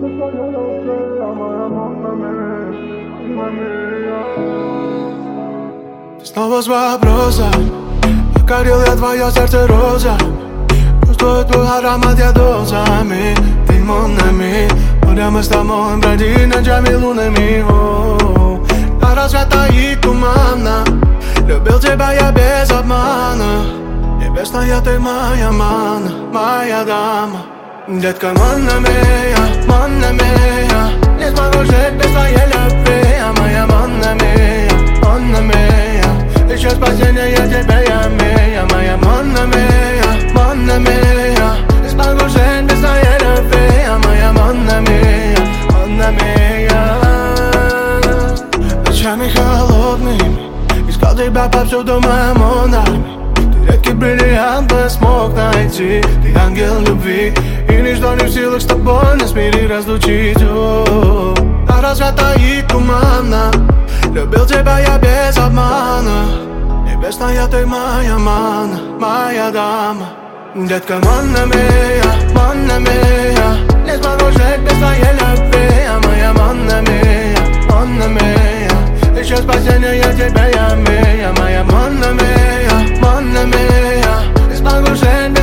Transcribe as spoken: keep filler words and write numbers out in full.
Ты снова с вопросом: покорил я твое сердце роза. Чувствую твой аромат я дозами. Ты mon ami. Море мы с тобой бродим ночами лунами. На рассвета и тумана. Любил тебя я без обмана. Небесная ты моя мана, моя дама. Детка, манна мия, манна мия. Не смогу жить без твоей любви. Моя манна мия, манна мия. Ищу спасения тебе я мия. Моя манна мия, манна мия. Не смогу жить без твоей любви. Моя манна мия, манна мия. Ночами холодными искал тебя повсюду, моя монами. Редкий бриллиант не смог найти. Ты ангел любви, и ничто не в силах с тобой нас в мире разлучить. На рассвета и тумана. Любил тебя я без обмана. Небесная ты моя мана, моя дама. Детка, манна мия, манна мия. Не смогу жить без твоей любви. Моя манна мия, манна мия. Ищу спасения тебе я мия. Моя манна мия, манна мия. Не смогу жить без